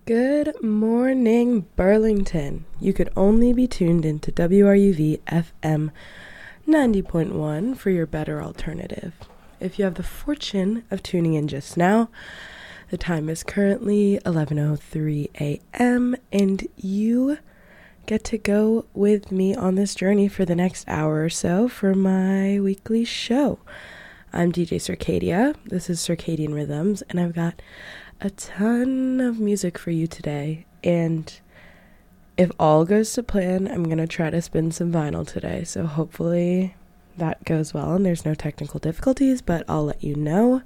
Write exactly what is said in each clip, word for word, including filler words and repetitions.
Good morning, Burlington. You could only be tuned into W R U V F M ninety point one for your better alternative. If you have the fortune of tuning in just now, the time is currently eleven oh three a.m. and you get to go with me on this journey for the next hour or so for my weekly show. I'm D J Circadia. This is Circadian Rhythms, and I've got a ton of music for you today. And if all goes to plan, I'm going to try to spin some vinyl today. So hopefully that goes well and there's no technical difficulties, but I'll let you know.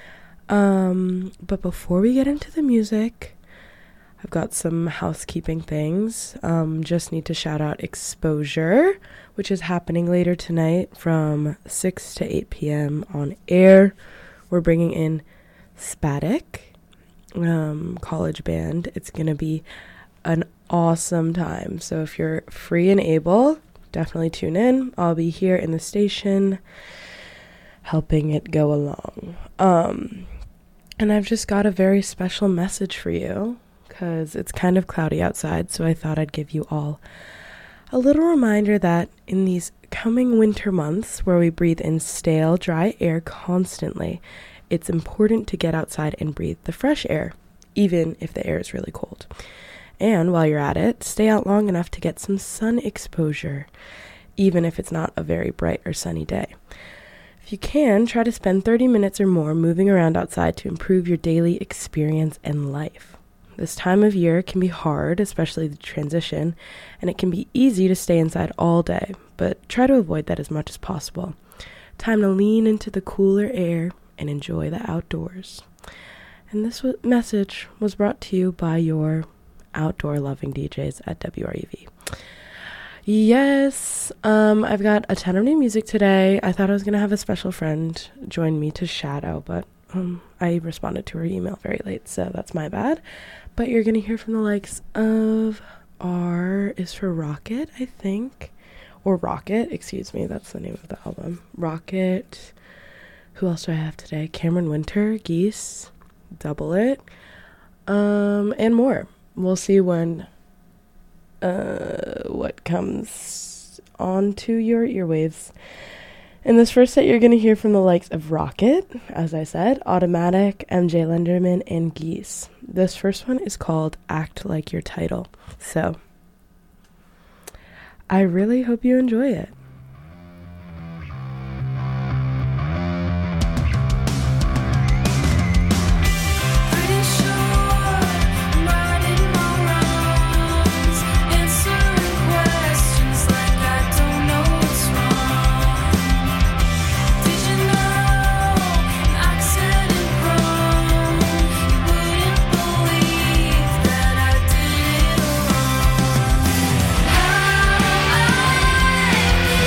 Um, but before we get into the music, I've got some housekeeping things. Um, just need to shout out Exposure, which is happening later tonight from six to eight p.m. on air. We're bringing in Spatic, um, college band. It's going to be an awesome time. So if you're free and able, definitely tune in. I'll be here in the station helping it go along. Um, and I've just got a very special message for you because it's kind of cloudy outside. So I thought I'd give you all a little reminder that in these coming winter months where we breathe in stale, dry air constantly, it's important to get outside and breathe the fresh air, even if the air is really cold. And while you're at it, stay out long enough to get some sun exposure, even if it's not a very bright or sunny day. If you can, try to spend thirty minutes or more moving around outside to improve your daily experience and life. This time of year can be hard, especially the transition, and it can be easy to stay inside all day, but try to avoid that as much as possible. Time to lean into the cooler air and enjoy the outdoors. And this w- message was brought to you by your outdoor loving D Js at W R U V. Yes, um, I've got a ton of new music today. I thought I was going to have a special friend join me to shadow, but um, I responded to her email very late, so that's my bad. But you're going to hear from the likes of R is for Rocket, I think. Or Rocket, excuse me, that's the name of the album. Rocket. Who else do I have today? Cameron Winter, Geese, Double It, um, and more. We'll see when, uh, what comes onto your earwaves. In this first set, you're going to hear from the likes of Rocket, as I said, Automatic, M J Lenderman, and Geese. This first one is called Act Like Your Title. So, I really hope you enjoy it. I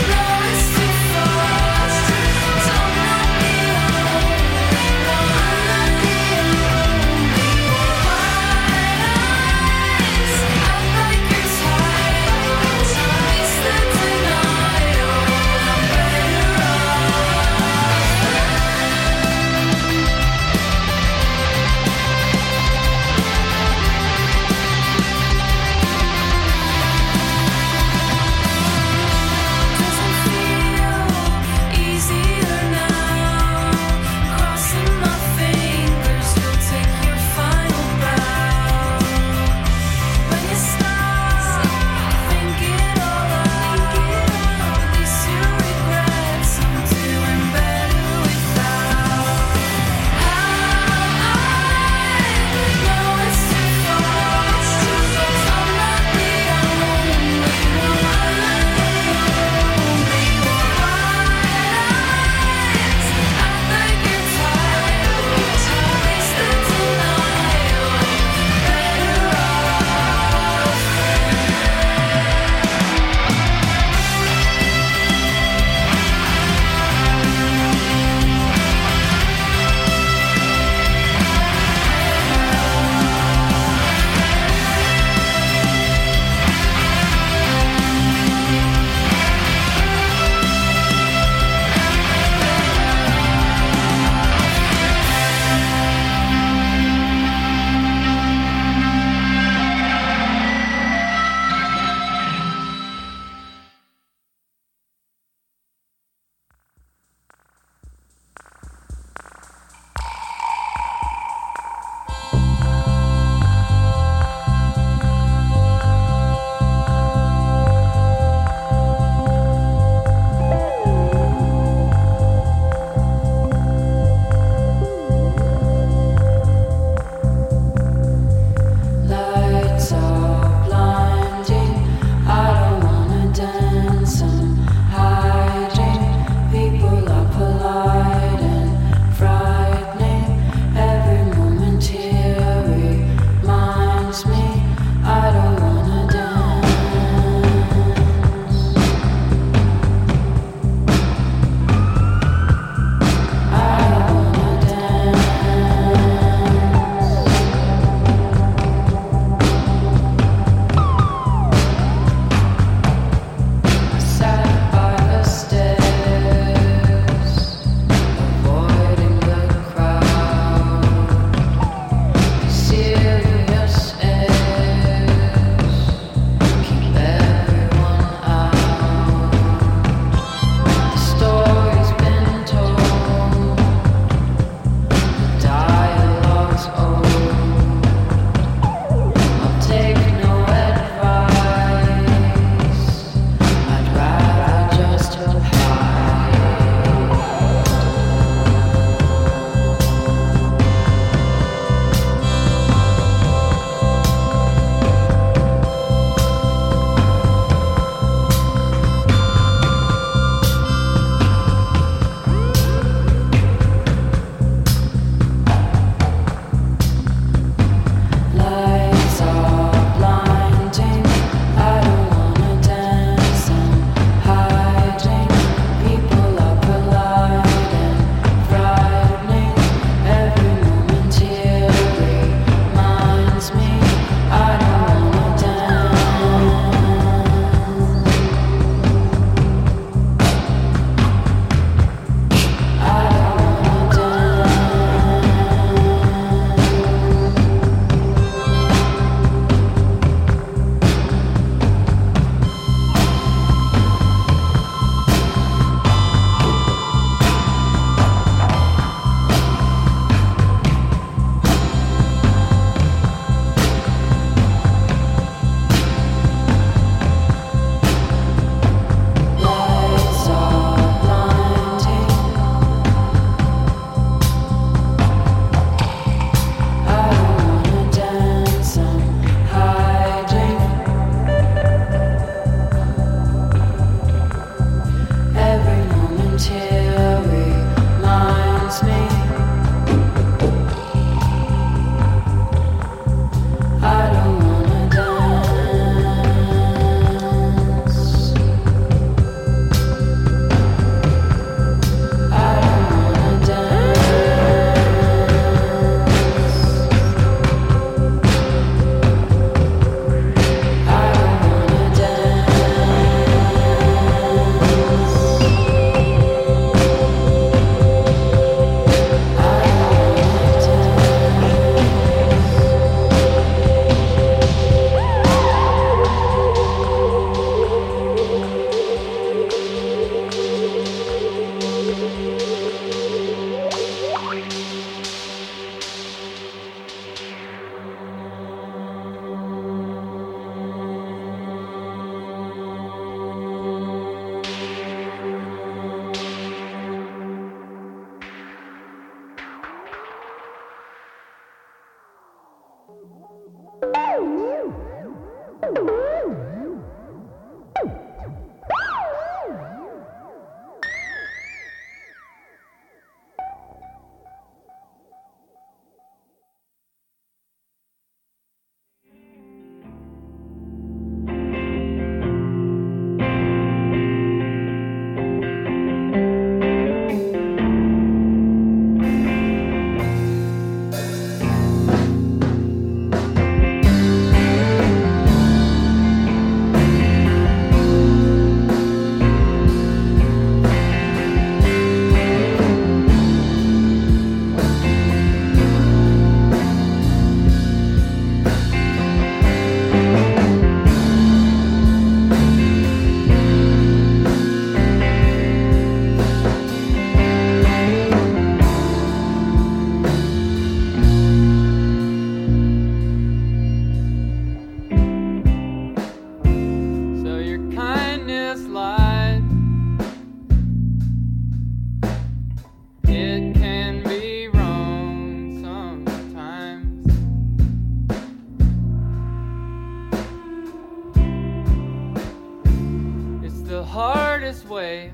smartest way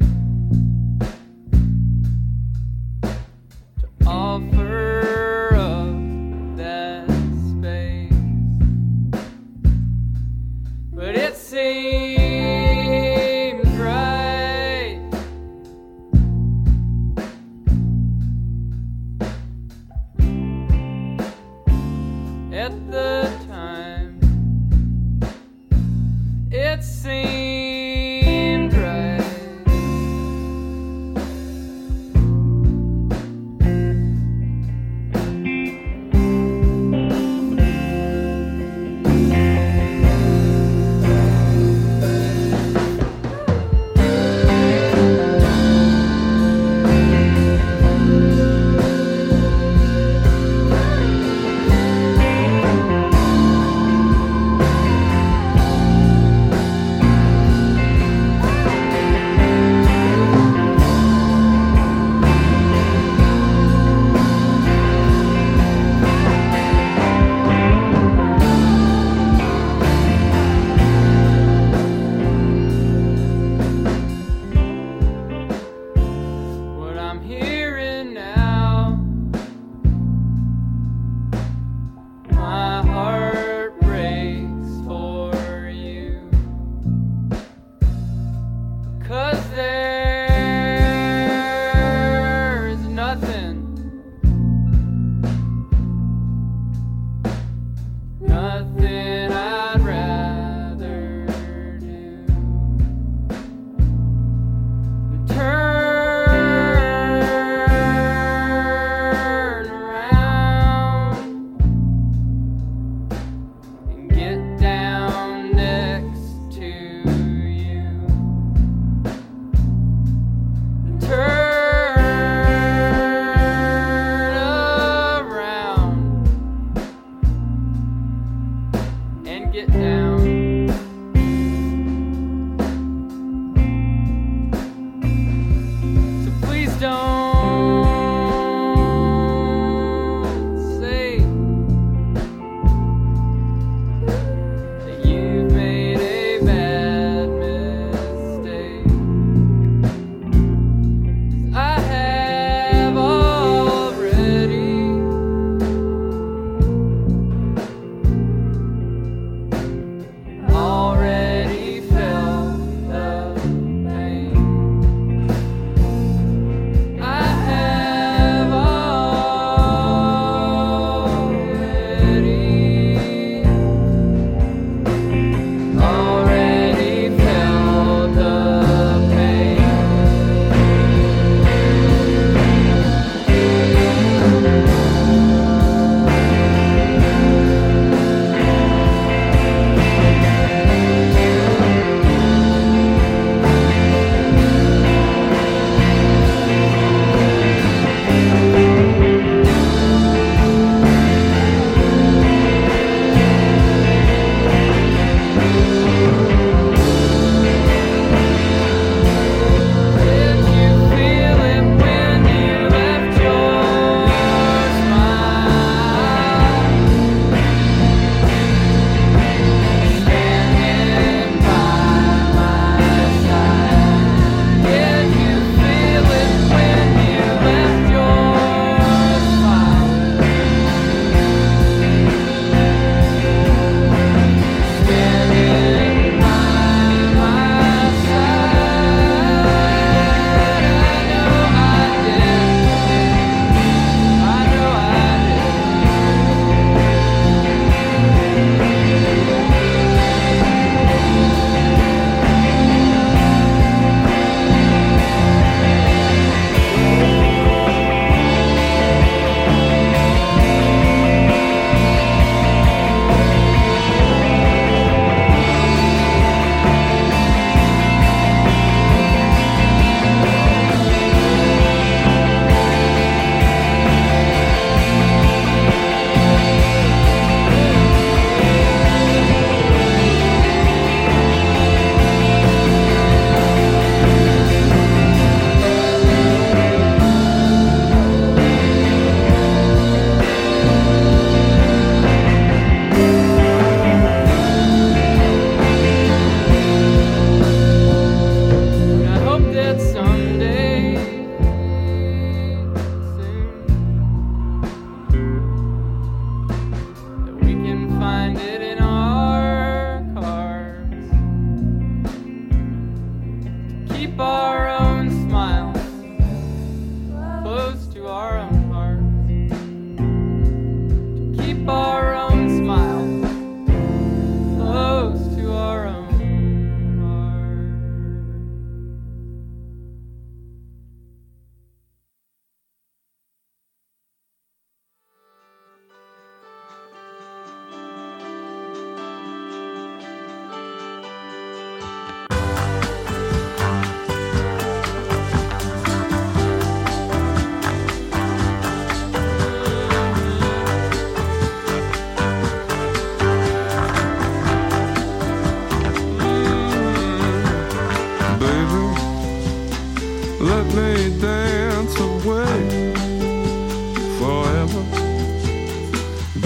to offer up that space. But it seems right at the time. It seemed right.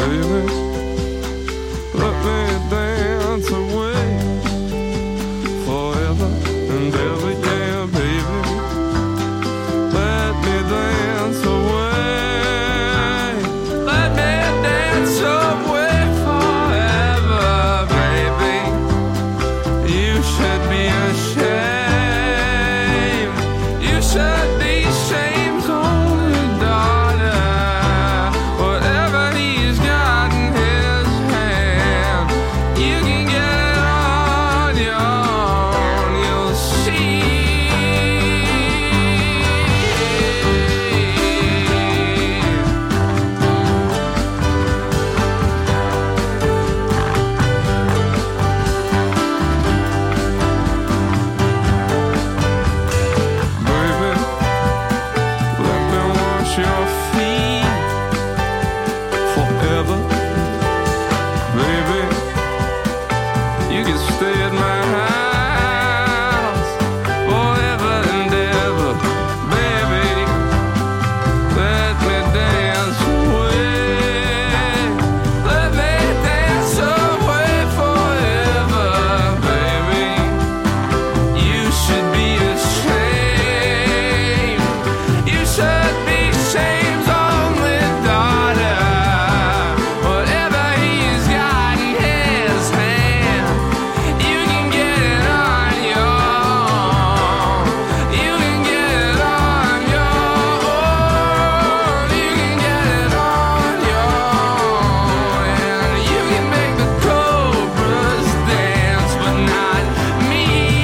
baby. Let me dance away forever and ever, yeah, baby. Let me dance away. Let me dance away forever, baby. You should be ashamed. You should be shame's only daughter. Whatever he's got in his hand, you can get it on your own. You'll see. Baby, let me wash your feet forever. Baby, you can stay at my house forever and ever. Baby, let me dance away. Let me dance away forever, baby. You should be ashamed. You should be shame's only daughter. Whatever he's got in his hand, you can get it on your own. You can get it on your own. You can get it on your own. And you can make the cobras dance, but not me.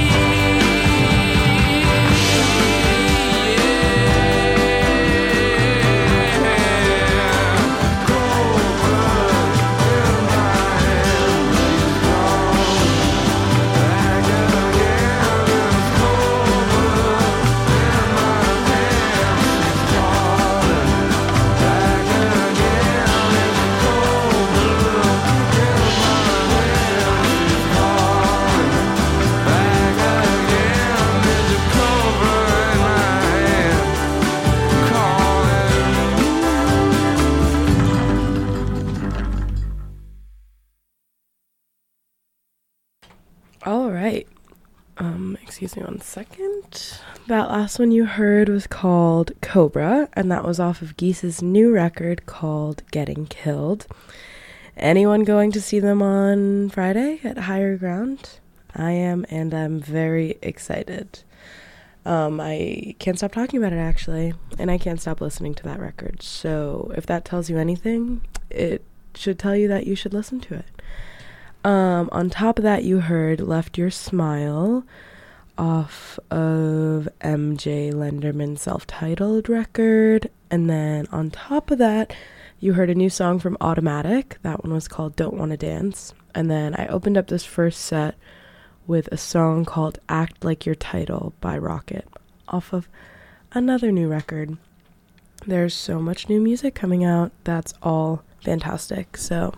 All right. Um, excuse me one second. That last one you heard was called Cobra, and that was off of Geese's new record called Getting Killed. Anyone going to see them on Friday at Higher Ground? I am, and I'm very excited. Um, I can't stop talking about it, actually, and I can't stop listening to that record. So if that tells you anything, it should tell you that you should listen to it. Um, on top of that, you heard Left Your Smile off of M J Lenderman's self-titled record. And then on top of that, you heard a new song from Automatic. That one was called Don't Wanna Dance. And then I opened up this first set with a song called Act Like Your Title by Rocket off of another new record. There's so much new music coming out. That's all fantastic. So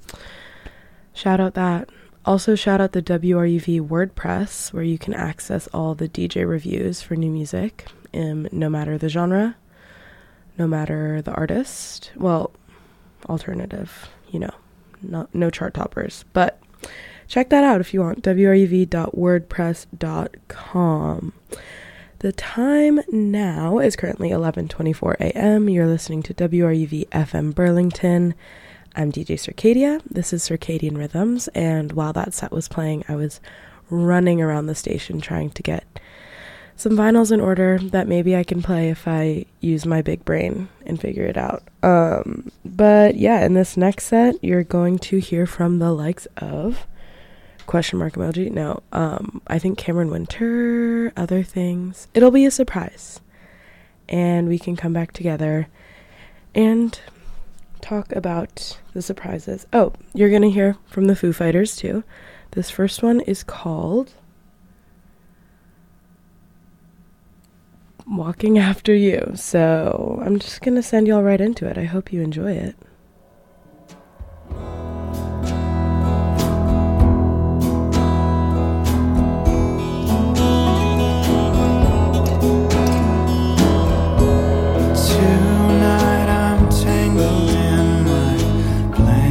shout out that. Also shout out the W R U V WordPress, where you can access all the D J reviews for new music, um, no matter the genre, no matter the artist. Well, alternative, you know, not, no chart toppers. But check that out if you want, w r u v dot wordpress dot com. The time now is currently eleven twenty-four a.m. You're listening to W R U V F M Burlington. I'm D J Circadia. This is Circadian Rhythms, and while that set was playing, I was running around the station trying to get some vinyls in order that maybe I can play if I use my big brain and figure it out. Um, but yeah, in this next set, you're going to hear from the likes of question mark emoji. No, um, I think Cameron Winter, other things. It'll be a surprise, and we can come back together and talk about the surprises. Oh, you're gonna hear from the Foo Fighters too. This first one is called Walking After You. So I'm just gonna send y'all right into it. I hope you enjoy it. Tonight I'm tangled in my blanket.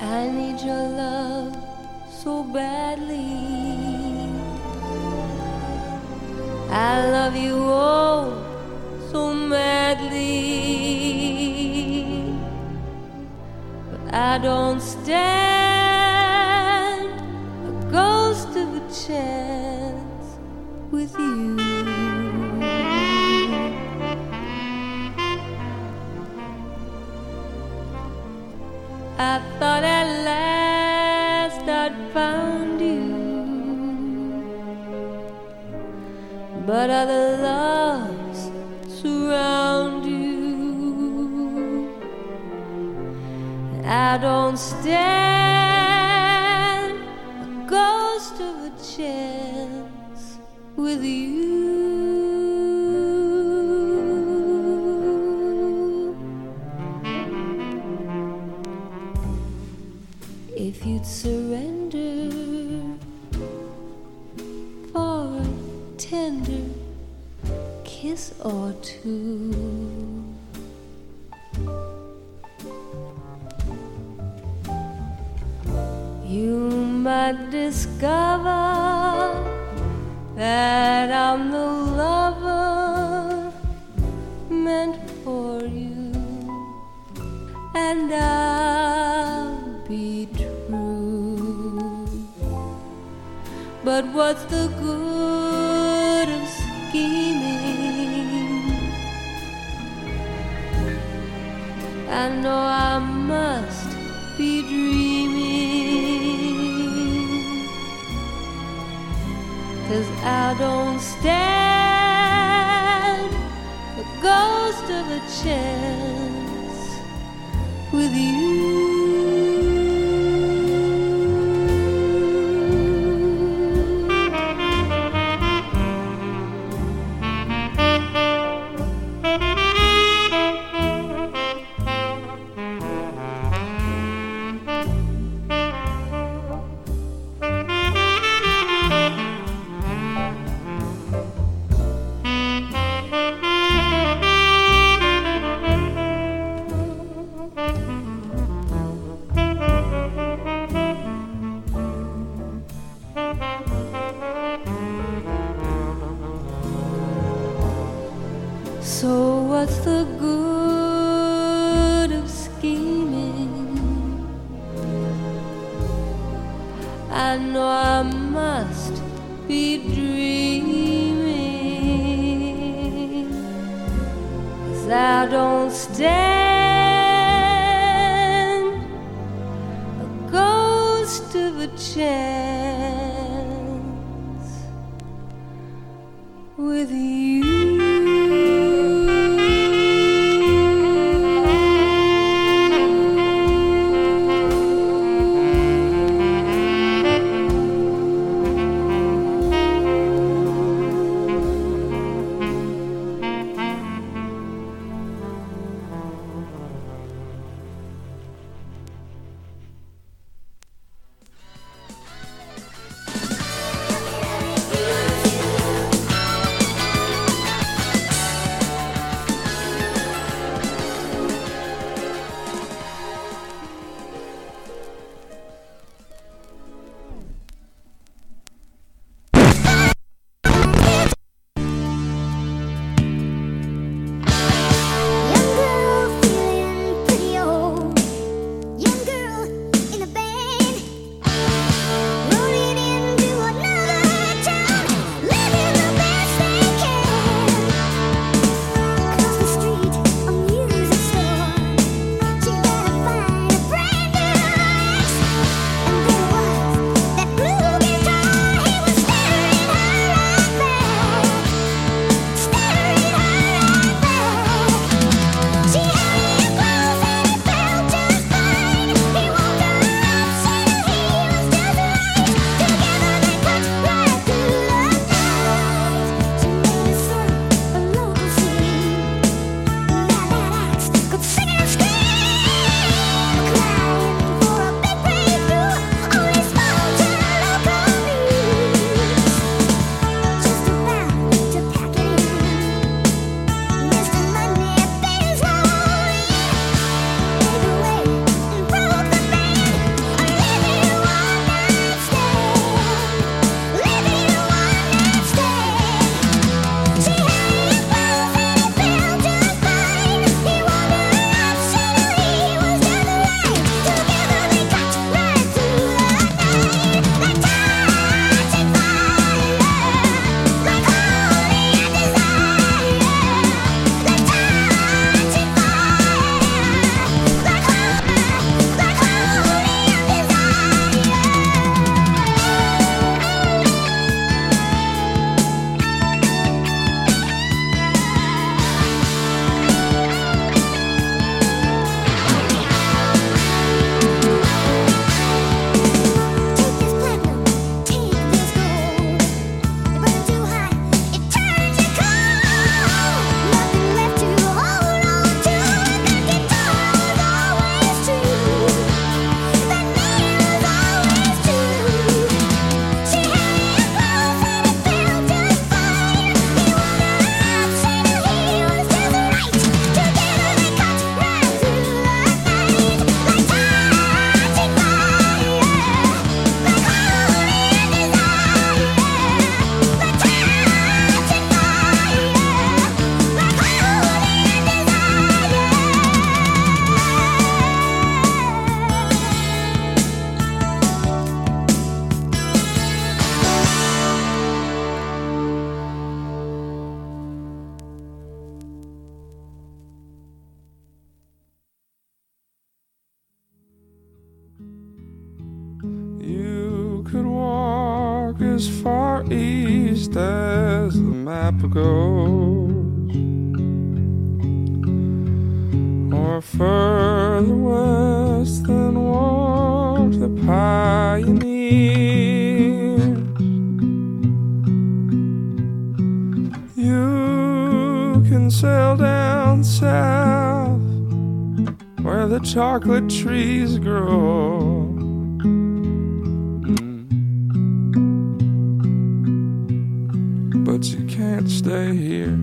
I need your love so badly. I love you oh so madly, but I don't stand a ghost of a chance with you. I thought at last I'd found you, but other loves surround you. I don't stand a ghost of a chance with you. If you'd surrender for a tender kiss or two, you might discover that I'm the lover meant for you, and I'll be true. But what's the good of scheming? I know I must be dreaming, 'cause I don't stand the ghost of a chance with you. So what's the good of scheming? I know I must be dreaming, 'cause I don't stand a ghost of a chance with you. as far east as the map goes, or further west than walk the pioneers. You can sail down south where the chocolate trees grow, but you can't stay here.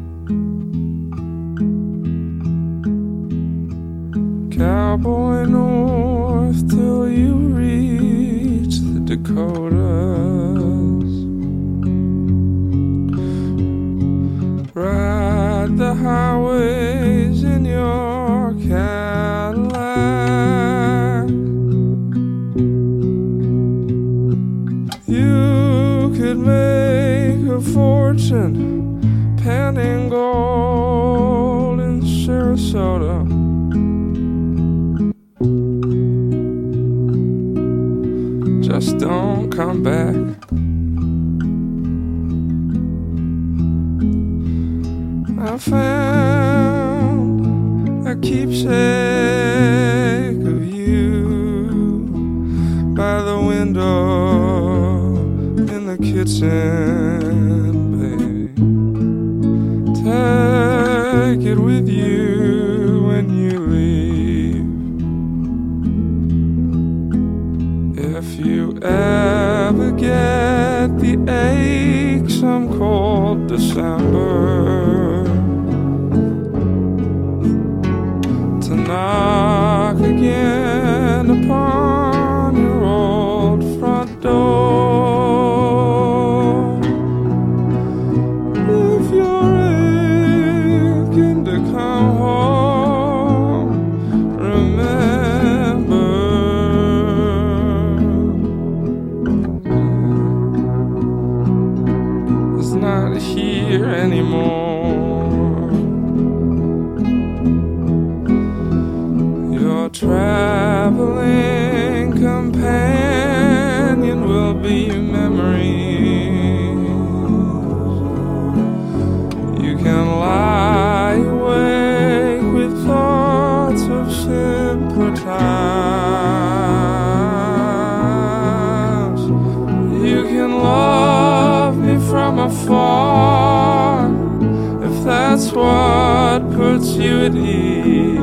Cowboy north till you reach the Dakotas. Ride the highways in your Cadillac. You could make a fortune panning gold in Sarasota. Just don't come back. I found a keepsake of you by the window in the kitchen, baby. Take it with you when you leave. If you ever get the ache some cold December to knock again upon your old front door, if you're aching to come home, remember it's not here anymore. Your traveling companion will be memories. You can lie awake with thoughts of simpler times. You can love me from afar if that's what puts you at ease.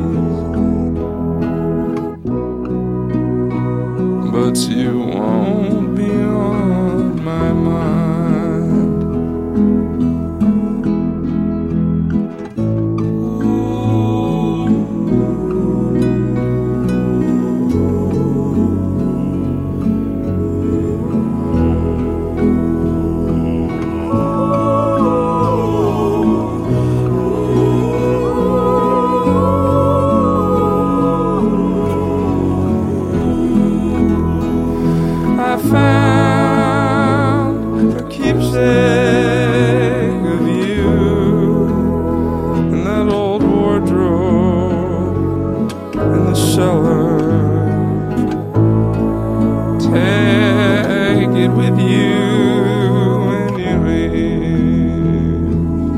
But you won't be on my mind. I found a keepsake of you in that old wardrobe in the cellar. Take it with you when you leave.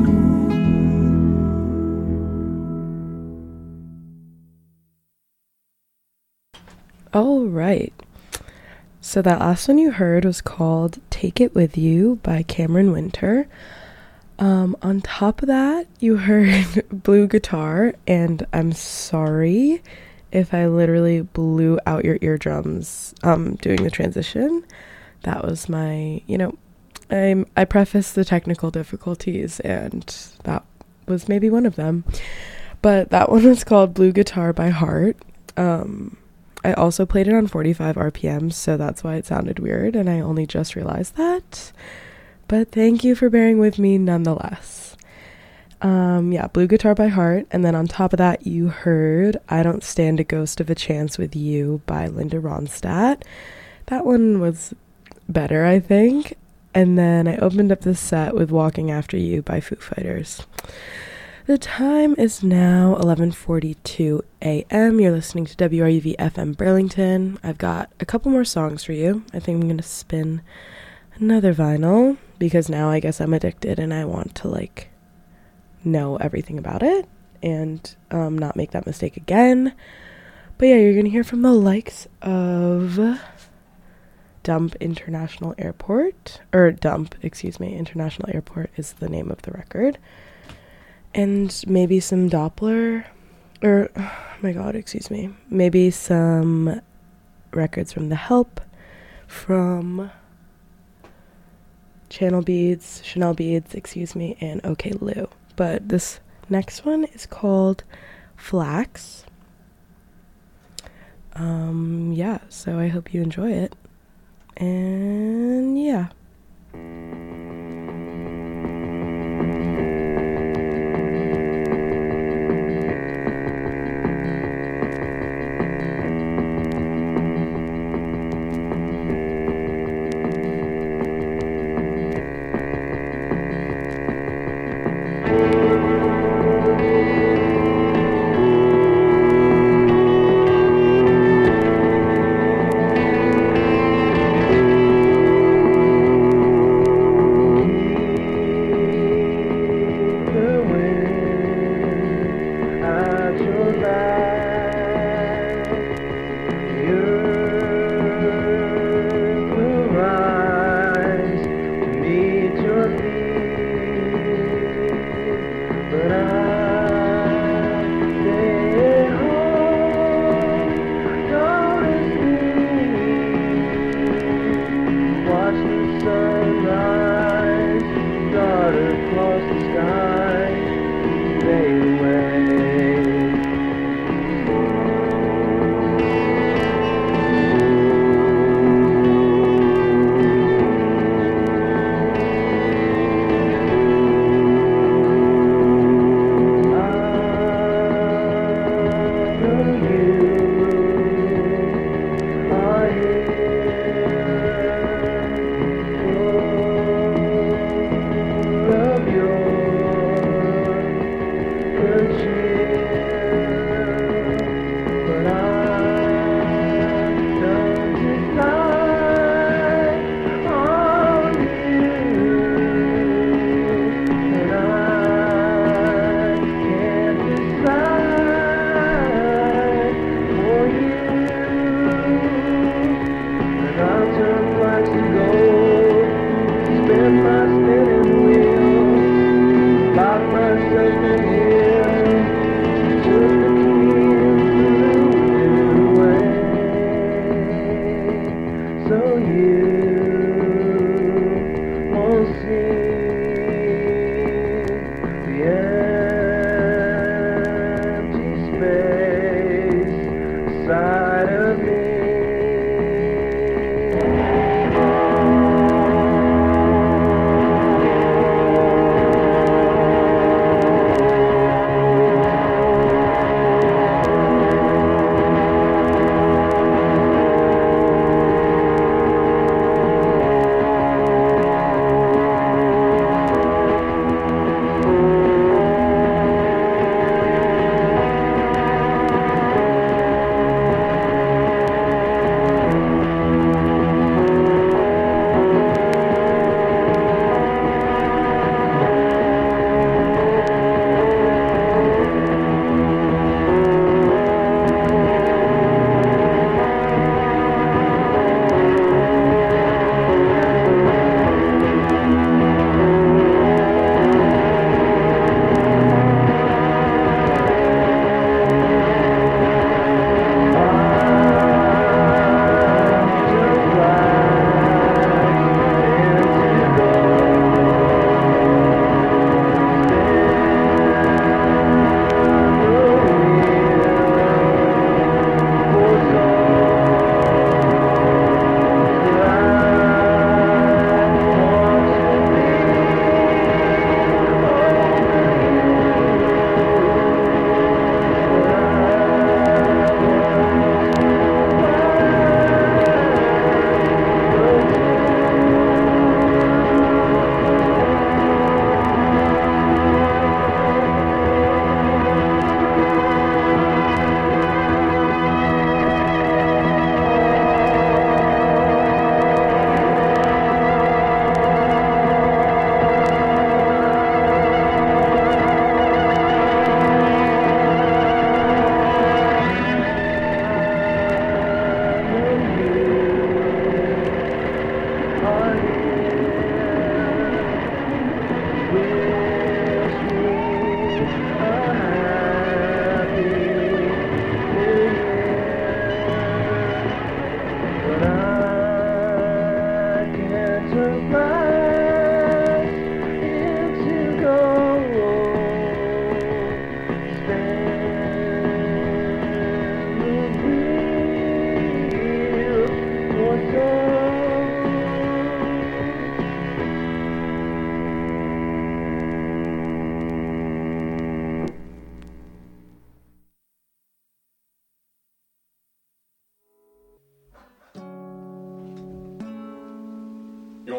All right. So that last one you heard was called Take It With You by Cameron Winter. Um, on top of that, you heard Blue Guitar, and I'm sorry if I literally blew out your eardrums um, doing the transition. That was my, you know, I'm, I prefaced the technical difficulties, and that was maybe one of them. But that one was called Blue Guitar by Heart. Um... I also played it on forty-five R P M, so that's why it sounded weird, and I only just realized that. But thank you for bearing with me nonetheless. Um, yeah, Blue Guitar by Heart, and then on top of that, you heard I Don't Stand a Ghost of a Chance with You by Linda Ronstadt. That one was better, I think. And then I opened up this set with Walking After You by Foo Fighters. The time is now eleven forty-two a.m. You're listening to W R U V F M Burlington. I've got a couple more songs for you. I think I'm going to spin another vinyl, because now I guess I'm addicted and I want to like know everything about it and um, not make that mistake again. But yeah, you're gonna hear from the likes of Dump International Airport, or Dump, excuse me, International Airport is the name of the record, and maybe some Doppler, or oh my god, excuse me, maybe some records from The Help, from Channel Beads, Chanel Beads, excuse me, and OK Lou. But this next one is called Flax. Um, yeah, so I hope you enjoy it. And yeah.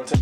to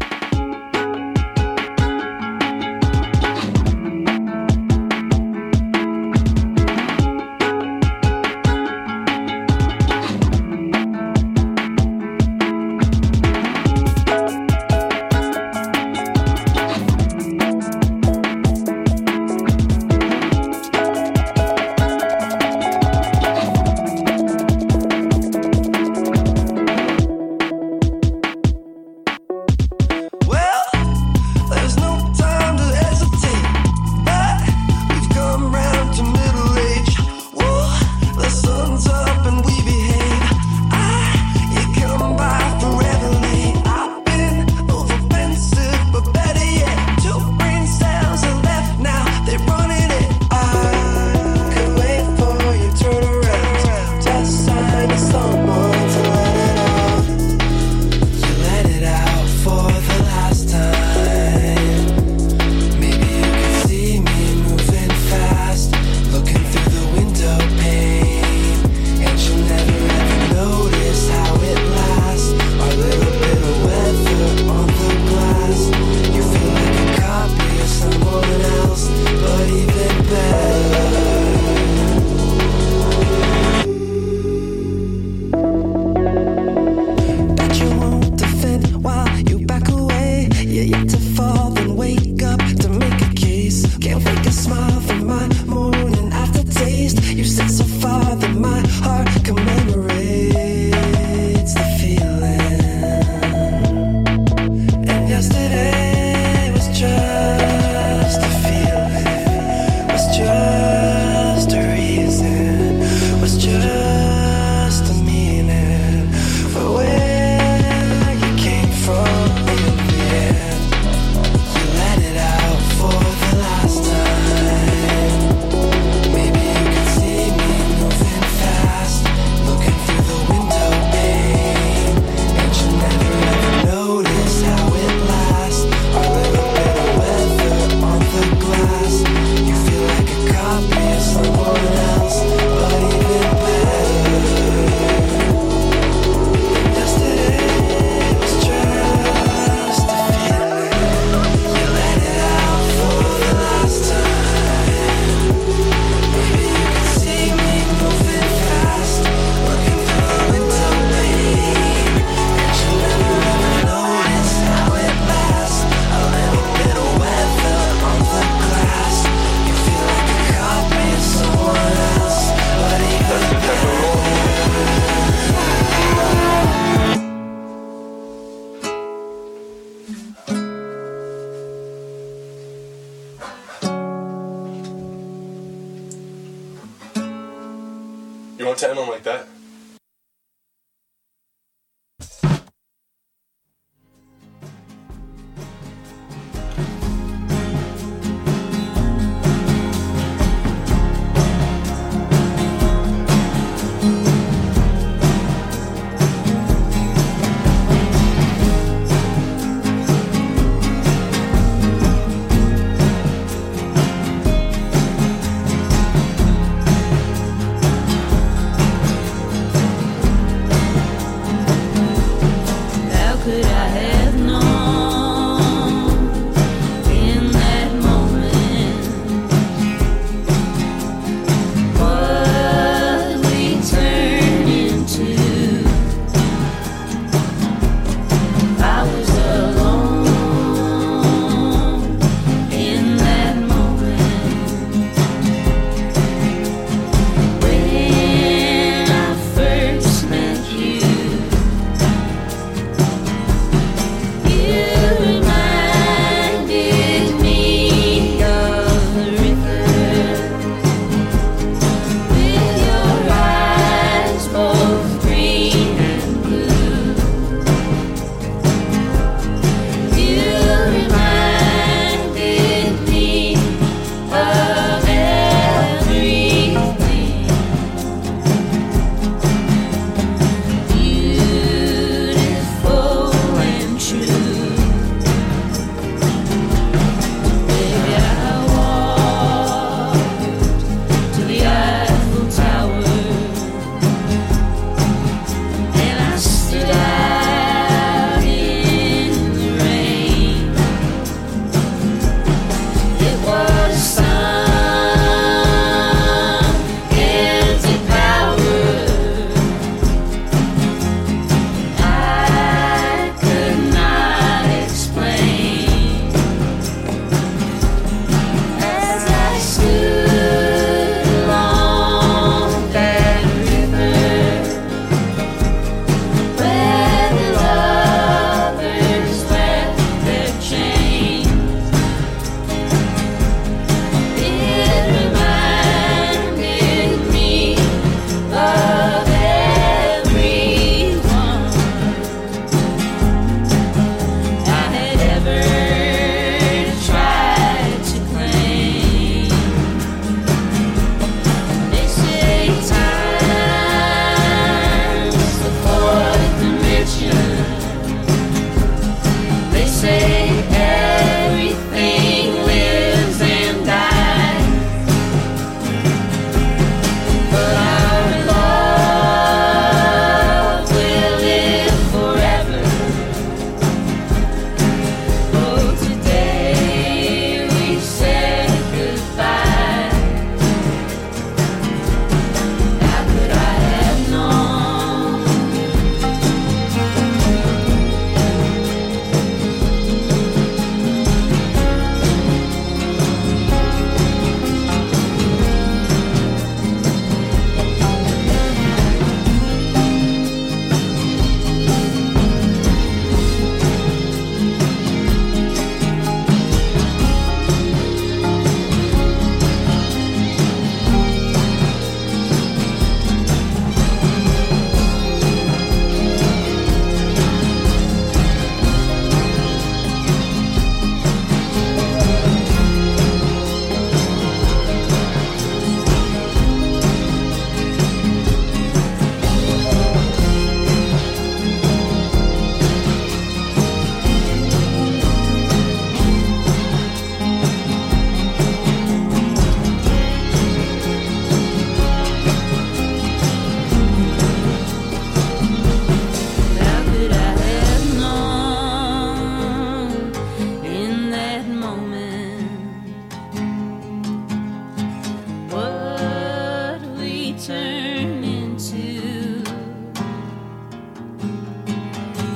You want to end on like that?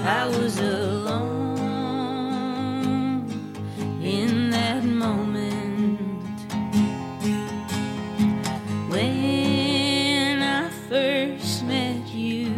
I was alone in that moment when I first met you.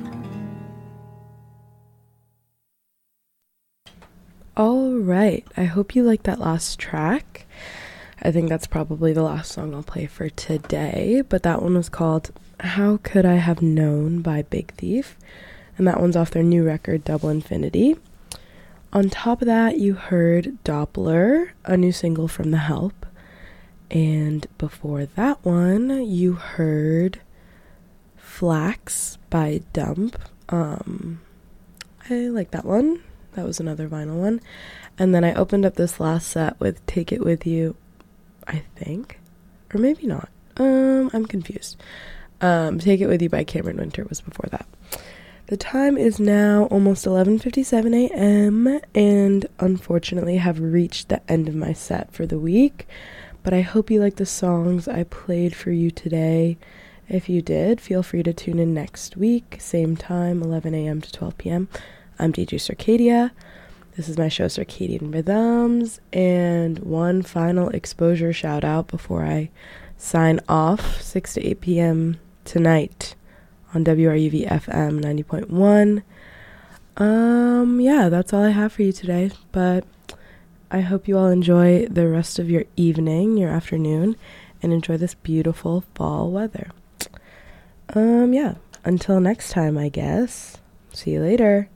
All right, I hope you liked that last track. I think that's probably the last song I'll play for today, but that one was called How Could I Have Known by Big Thief, and that one's off their new record, Double Infinity. On top of that, you heard Doppler, a new single from The Help, and before that one, you heard Flax by Dump. Um, I like that one. That was another vinyl one. And then I opened up this last set with Take It With You, I think. Or maybe not. Um, I'm confused. Um, Take It With You by Cameron Winter was before that. The time is now almost eleven fifty-seven a.m. and unfortunately have reached the end of my set for the week. But I hope you like the songs I played for you today. If you did, feel free to tune in next week, same time, eleven a.m. to twelve p.m. I'm D J Circadia. This is my show Circadian Rhythms, and one final exposure shout out before I sign off, six to eight p.m. tonight on W R U V F M ninety point one. Um, yeah, that's all I have for you today, but I hope you all enjoy the rest of your evening, your afternoon, and enjoy this beautiful fall weather. Um, yeah, until next time, I guess. See you later.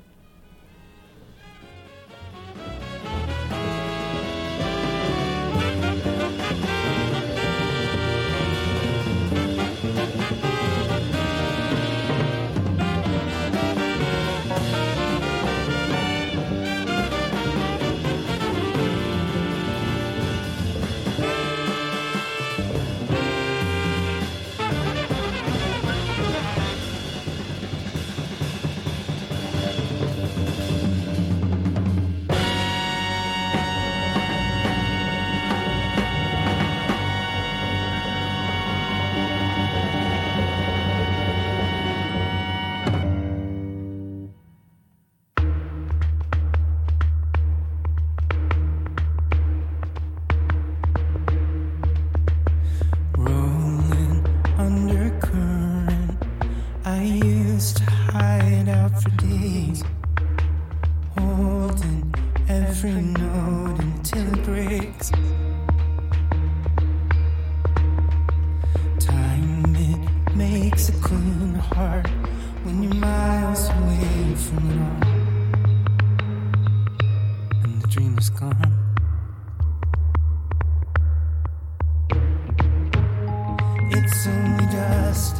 It's only dust,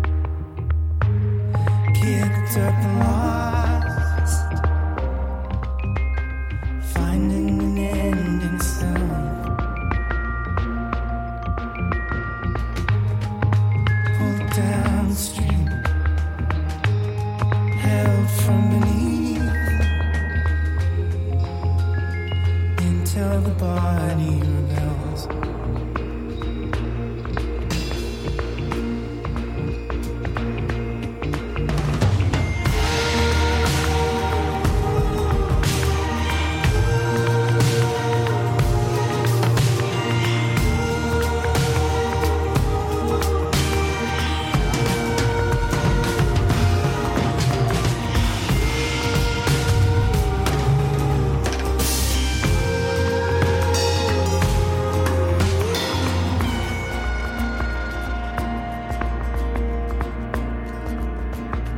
kicked up and lost, finding an end in sound. Pulled downstream, held from beneath, until the body